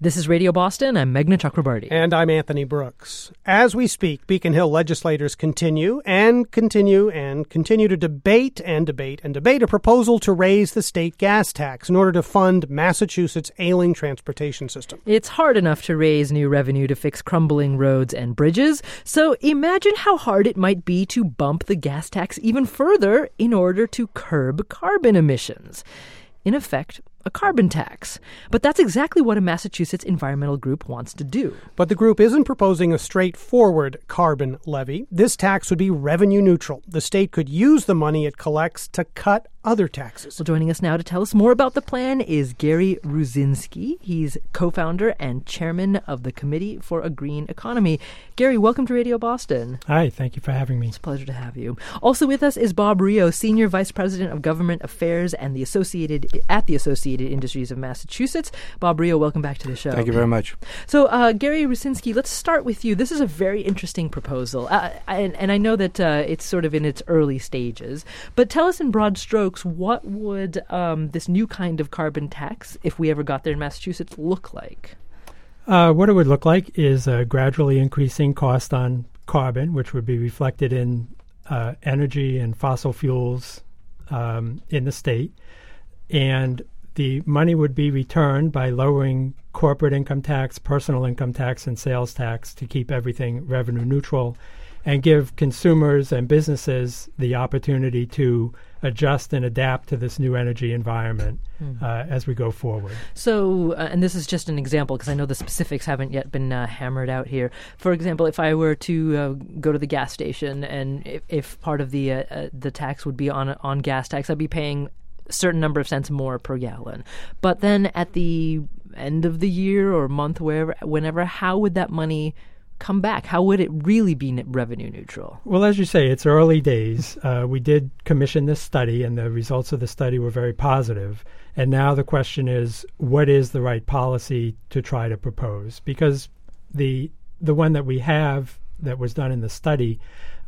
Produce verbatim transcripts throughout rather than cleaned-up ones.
This is Radio Boston. I'm Meghna Chakrabarty. And I'm Anthony Brooks. As we speak, Beacon Hill legislators continue and continue and continue to debate and debate and debate a proposal to raise the state gas tax in order to fund Massachusetts' ailing transportation system. It's hard enough to raise new revenue to fix crumbling roads and bridges, so imagine how hard it might be to bump the gas tax even further in order to curb carbon emissions. In effect, a carbon tax. But that's exactly what a Massachusetts environmental group wants to do. But the group isn't proposing a straightforward carbon levy. This tax would be revenue neutral. The state could use the money it collects to cut other taxes. Well, joining us now to tell us more about the plan is Gary Rucinski. He's co-founder and chairman of the Committee for a Green Economy. Gary, welcome to Radio Boston. Hi, thank you for having me. It's a pleasure to have you. Also with us is Bob Rio, Senior Vice President of Government Affairs and the Associated at the Associated Industries of Massachusetts. Bob Rio, welcome back to the show. Thank you very much. So, uh, Gary Rucinski, let's start with you. This is a very interesting proposal, uh, and, and I know that uh, it's sort of in its early stages, but tell us in broad strokes, what would um, this new kind of carbon tax, if we ever got there in Massachusetts, look like? Uh, what it would look like is a gradually increasing cost on carbon, which would be reflected in uh, energy and fossil fuels um, in the state. And the money would be returned by lowering corporate income tax, personal income tax, and sales tax to keep everything revenue neutral and give consumers and businesses the opportunity to adjust and adapt to this new energy environment mm. uh, as we go forward. So, uh, and this is just an example because I know the specifics haven't yet been uh, hammered out here. For example, if I were to uh, go to the gas station and if, if part of the uh, uh, the tax would be on on gas tax, I'd be paying a certain number of cents more per gallon. But then at the end of the year or month, wherever, whenever, how would that money come back? How would it really be revenue neutral? Well, as you say, it's early days. Uh, we did commission this study, and the results of the study were very positive. And now the question is, what is the right policy to try to propose? Because the the one that we have that was done in the study,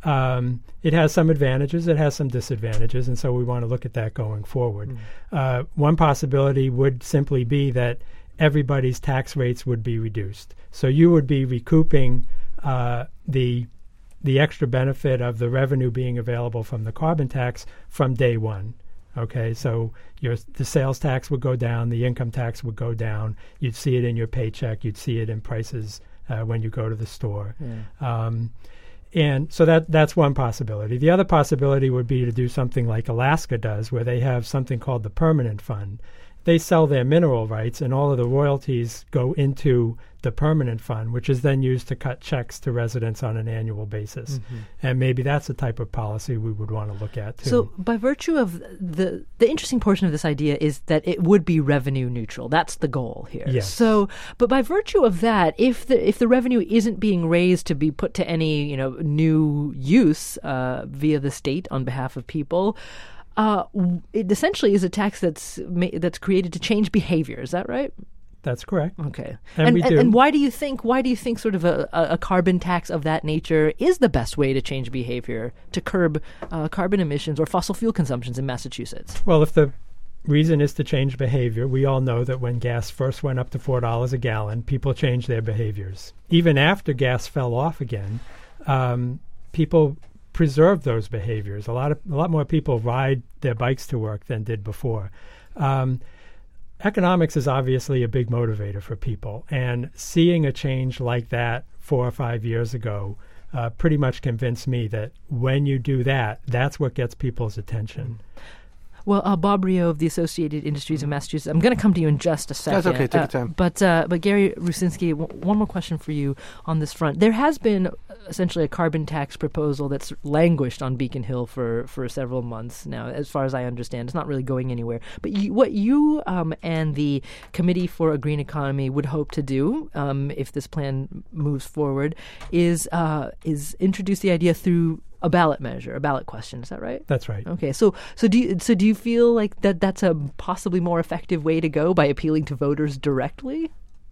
um, it has some advantages, it has some disadvantages, and so we want to look at that going forward. Mm. Uh, one possibility would simply be that everybody's tax rates would be reduced. So you would be recouping uh, the the extra benefit of the revenue being available from the carbon tax from day one. Okay, so your the sales tax would go down, the income tax would go down. You'd see it in your paycheck. You'd see it in prices uh, when you go to the store. Yeah. Um, and so that that's one possibility. The other possibility would be to do something like Alaska does, where they have something called the Permanent Fund. They sell their mineral rights, and all of the royalties go into the Permanent Fund, which is then used to cut checks to residents on an annual basis. Mm-hmm. And maybe that's the type of policy we would want to look at, too. So by virtue of the the interesting portion of this idea is that it would be revenue neutral. That's the goal here. Yes. So, but by virtue of that, if the if the revenue isn't being raised to be put to any, you know, new use uh, via the state on behalf of people, Uh, it essentially is a tax that's ma- that's created to change behavior. Is that right? That's correct. Okay. And, and we and, do. And why do you think why do you think sort of a, a carbon tax of that nature is the best way to change behavior to curb uh, carbon emissions or fossil fuel consumptions in Massachusetts? Well, if the reason is to change behavior, we all know that when gas first went up to four dollars a gallon, people changed their behaviors. Even after gas fell off again, um, people preserve those behaviors. A lot of a lot more people ride their bikes to work than did before. Um, economics is obviously a big motivator for people, and seeing a change like that four or five years ago uh, pretty much convinced me that when you do that, that's what gets people's attention. Mm. Well, uh, Bob Rio of the Associated Industries of Massachusetts, I'm going to come to you in just a second. That's okay, take uh, your time. But, uh, but Gary Rucinski, w- one more question for you on this front. There has been essentially a carbon tax proposal that's languished on Beacon Hill for, for several months now, as far as I understand. It's not really going anywhere. But you, what you um, and the Committee for a Green Economy would hope to do, um, if this plan moves forward, is uh, is introduce the idea through a ballot measure, a ballot question. Is that right? That's right. Okay. So, so do you, so do you feel like that that's a possibly more effective way to go by appealing to voters directly?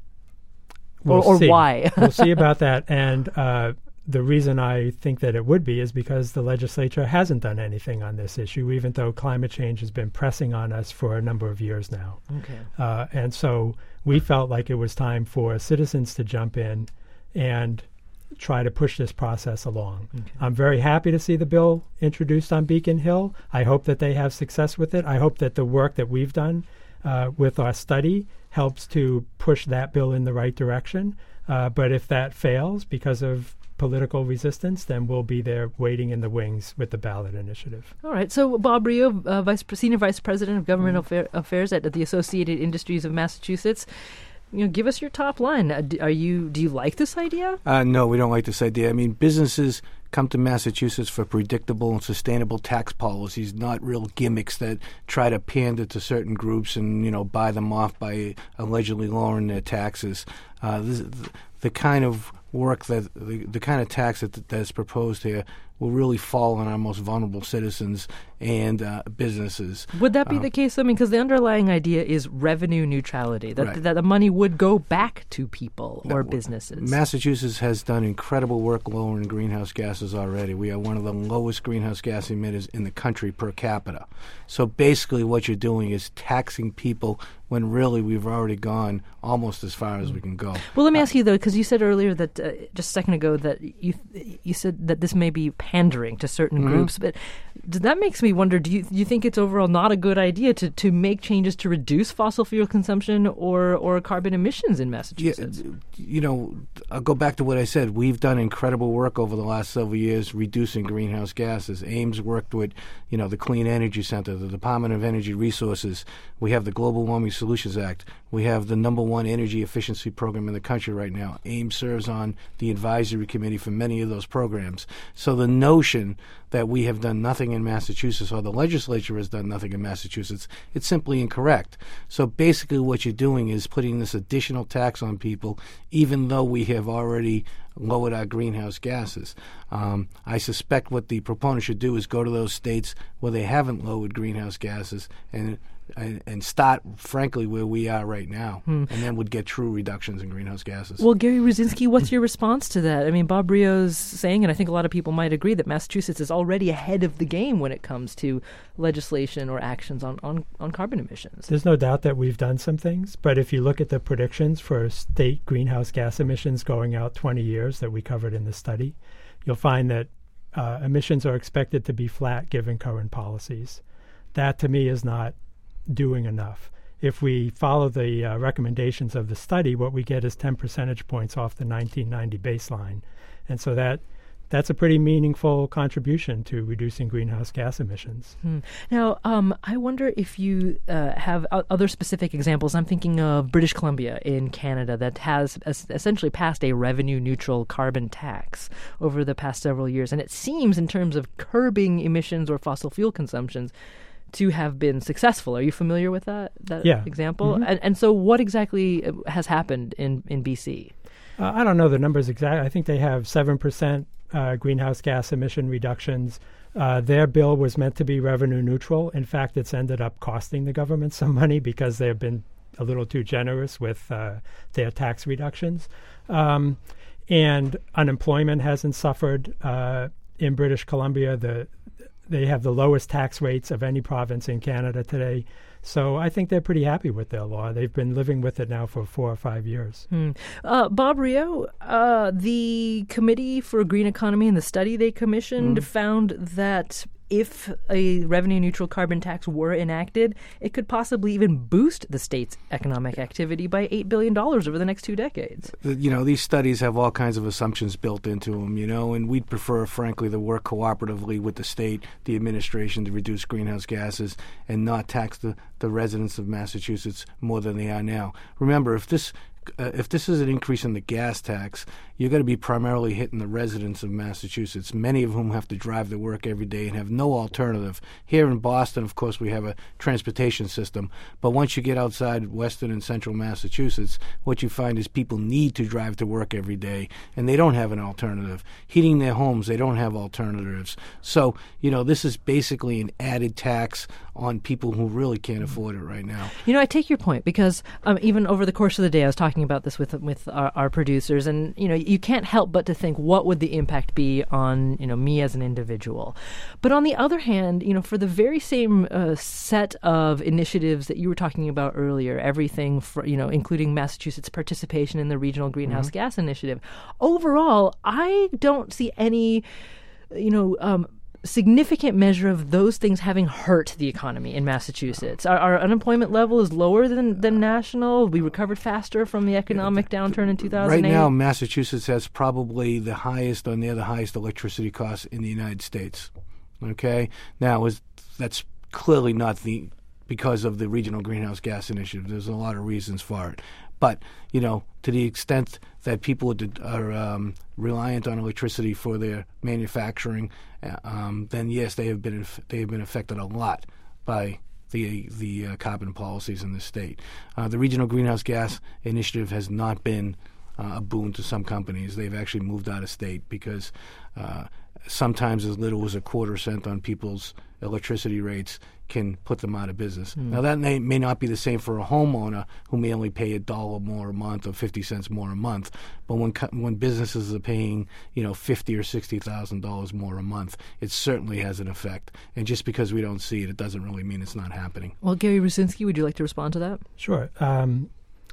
We'll or or see. why? We'll see about that. And uh, the reason I think that it would be is because the legislature hasn't done anything on this issue, even though climate change has been pressing on us for a number of years now. Okay. Uh, and so we felt like it was time for citizens to jump in and try to push this process along. Okay. I'm very happy to see the bill introduced on Beacon Hill. I hope that they have success with it. I hope that the work that we've done uh, with our study helps to push that bill in the right direction. Uh, but if that fails because of political resistance, then we'll be there waiting in the wings with the ballot initiative. All right. So Bob Rio, uh, Vice Senior Vice President of Government mm-hmm. Affair, Affairs at, at the Associated Industries of Massachusetts, you know, give us your top line. Uh, do, are you? Do you like this idea? Uh, no, we don't like this idea. I mean, businesses come to Massachusetts for predictable and sustainable tax policies, not real gimmicks that try to pander to certain groups and, you know, buy them off by allegedly lowering their taxes. Uh, this, the kind of work that the, the kind of tax that that's proposed here will really fall on our most vulnerable citizens and uh, businesses. Would that be um, the case? I mean, because the underlying idea is revenue neutrality, that right. that the money would go back to people or no, businesses. Massachusetts has done incredible work lowering greenhouse gases already. We are one of the lowest greenhouse gas emitters in the country per capita. So basically what you're doing is taxing people when really we've already gone almost as far as we can go. Well, let me uh, ask you, though, because you said earlier that, uh, just a second ago, that you you said that this may be pandering to certain mm-hmm. groups, but that makes me wonder, do you, do you think it's overall not a good idea to, to make changes to reduce fossil fuel consumption or, or carbon emissions in Massachusetts? Yeah, you know, I'll go back to what I said. We've done incredible work over the last several years reducing greenhouse gases. Ames worked with, you know, the Clean Energy Center, the Department of Energy Resources. We have the Global Warming Solutions Act. We have the number one energy efficiency program in the country right now. Ames serves on the advisory committee for many of those programs. So the notion that we have done nothing in Massachusetts or the legislature has done nothing in Massachusetts, it's simply incorrect. So basically what you're doing is putting this additional tax on people, even though we have already lowered our greenhouse gases. Um, I suspect what the proponents should do is go to those states where they haven't lowered greenhouse gases and And, and start, frankly, where we are right now, hmm. and then would get true reductions in greenhouse gases. Well, Gary Ruzinski, what's your response to that? I mean, Bob Rio's saying, and I think a lot of people might agree, that Massachusetts is already ahead of the game when it comes to legislation or actions on, on, on carbon emissions. There's no doubt that we've done some things, but if you look at the predictions for state greenhouse gas emissions going out twenty years that we covered in the study, you'll find that uh, emissions are expected to be flat given current policies. That, to me, is not doing enough. If we follow the uh, recommendations of the study, what we get is ten percentage points off the nineteen ninety baseline. And so that that's a pretty meaningful contribution to reducing greenhouse gas emissions. Hmm. Now, um, I wonder if you uh, have o- other specific examples. I'm thinking of British Columbia in Canada that has es- essentially passed a revenue-neutral carbon tax over the past several years. And it seems, in terms of curbing emissions or fossil fuel consumptions, to have been successful. Are you familiar with that that yeah. example? Mm-hmm. And, and so what exactly has happened in, in B C? Uh, I don't know the numbers exactly. I think they have seven percent uh, greenhouse gas emission reductions. Uh, their bill was meant to be revenue neutral. In fact, it's ended up costing the government some money because they've been a little too generous with uh, their tax reductions. Um, and unemployment hasn't suffered. Uh, in British Columbia, the They have the lowest tax rates of any province in Canada today. So I think they're pretty happy with their law. They've been living with it now for four or five years. Hmm. Uh, Bob Rio, uh, the Committee for a Green Economy and the study they commissioned mm. found that if a revenue-neutral carbon tax were enacted, it could possibly even boost the state's economic activity by eight billion dollars over the next two decades. You know, these studies have all kinds of assumptions built into them, you know, and we'd prefer, frankly, to work cooperatively with the state, the administration, to reduce greenhouse gases and not tax the, the residents of Massachusetts more than they are now. Remember, if this Uh, if this is an increase in the gas tax, you're going to be primarily hitting the residents of Massachusetts, many of whom have to drive to work every day and have no alternative. Here in Boston, of course, we have a transportation system, but once you get outside western and central Massachusetts, what you find is people need to drive to work every day, and they don't have an alternative. Heating their homes, they don't have alternatives. So, you know, this is basically an added tax on people who really can't afford it right now. You know, I take your point because um, even over the course of the day, I was talking talking about this with with our, our producers, and you know, you can't help but to think, what would the impact be on, you know, me as an individual? But on the other hand, you know, for the very same uh, set of initiatives that you were talking about earlier, everything for, you know, including Massachusetts' participation in the Regional Greenhouse mm-hmm. Gas Initiative, overall, I don't see any, you know, um, significant measure of those things having hurt the economy in Massachusetts. Our, our unemployment level is lower than, than national. We recovered faster from the economic downturn in two thousand eight. Right now, Massachusetts has probably the highest or near the highest electricity costs in the United States. Okay? Now, is that's clearly not the because of the Regional Greenhouse Gas Initiative. There's a lot of reasons for it. But, you know, to the extent that people are um, reliant on electricity for their manufacturing, uh, um, then yes, they have been they have been affected a lot by the the uh, carbon policies in the state. Uh, the Regional Greenhouse Gas Initiative has not been uh, a boon to some companies. They've actually moved out of state because uh, sometimes as little as a quarter cent on people's electricity rates can put them out of business. Mm. Now, that may, may not be the same for a homeowner who may only pay a dollar more a month or fifty cents more a month. But when when businesses are paying, you know, fifty or sixty thousand dollars more a month, it certainly has an effect. And just because we don't see it, it doesn't really mean it's not happening. Well, Gary Rusinski, would you like to respond to that? Sure. Um,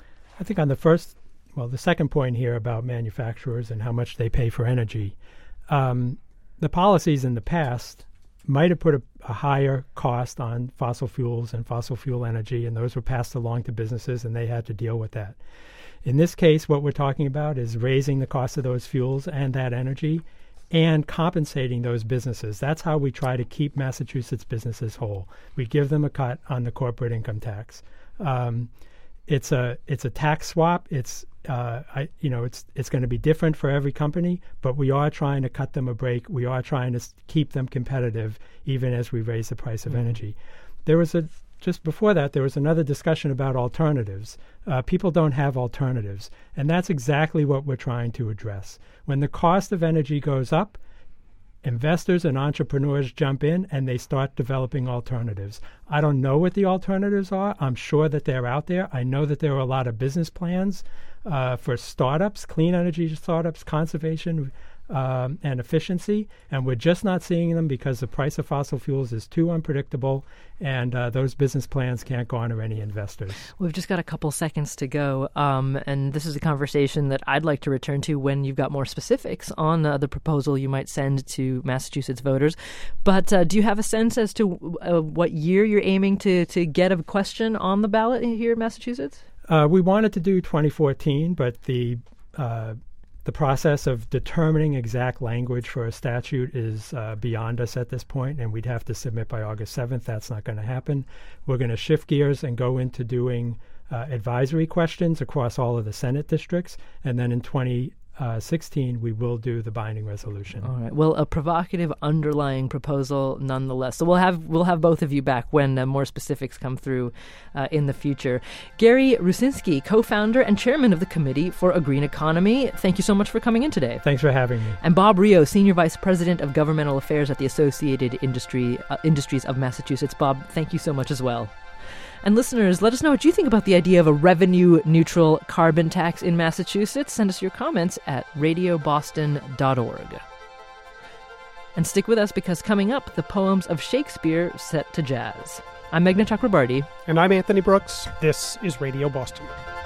I think on the first, well, the second point here about manufacturers and how much they pay for energy, um, the policies in the past might have put a, a higher cost on fossil fuels and fossil fuel energy, and those were passed along to businesses, and they had to deal with that. In this case, what we're talking about is raising the cost of those fuels and that energy and compensating those businesses. That's how we try to keep Massachusetts businesses whole. We give them a cut on the corporate income tax. Um, it's a it's a tax swap. It's Uh, I, you know, it's it's going to be different for every company, but we are trying to cut them a break. We are trying to s- keep them competitive, even as we raise the price of mm-hmm. energy. There was a just before that, there was another discussion about alternatives. Uh, people don't have alternatives, and that's exactly what we're trying to address. When the cost of energy goes up, investors and entrepreneurs jump in and they start developing alternatives. I don't know what the alternatives are. I'm sure that they're out there. I know that there are a lot of business plans uh, for startups, clean energy startups, conservation um, and efficiency, and we're just not seeing them because the price of fossil fuels is too unpredictable, and uh, those business plans can't garner any investors. We've just got a couple seconds to go, um, and this is a conversation that I'd like to return to when you've got more specifics on uh, the proposal you might send to Massachusetts voters. But uh, do you have a sense as to uh, what year you're aiming to, to get a question on the ballot here in Massachusetts? Uh, we wanted to do twenty fourteen, but the uh, the process of determining exact language for a statute is uh, beyond us at this point, and we'd have to submit by August seventh. That's not going to happen. We're going to shift gears and go into doing uh, advisory questions across all of the Senate districts, and then in twenty sixteen, we will do the binding resolution. All right. Well, a provocative underlying proposal nonetheless. So we'll have we'll have both of you back when uh, more specifics come through uh, in the future. Gary Rusinski, co-founder and chairman of the Committee for a Green Economy, thank you so much for coming in today. Thanks for having me. And Bob Rio, senior vice president of governmental affairs at the Associated Industry uh, Industries of Massachusetts. Bob, thank you so much as well. And listeners, let us know what you think about the idea of a revenue-neutral carbon tax in Massachusetts. Send us your comments at radio boston dot org. And stick with us because coming up, the poems of Shakespeare set to jazz. I'm Meghna Chakrabarti. And I'm Anthony Brooks. This is Radio Boston.